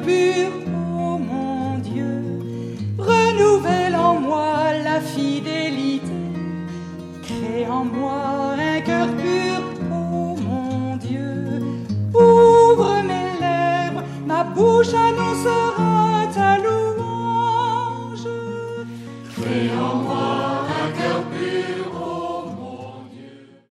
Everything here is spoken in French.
pur, oh mon Dieu, renouvelle en moi la fidélité, crée en moi un cœur pur, oh mon Dieu, ouvre mes lèvres, ma bouche annonce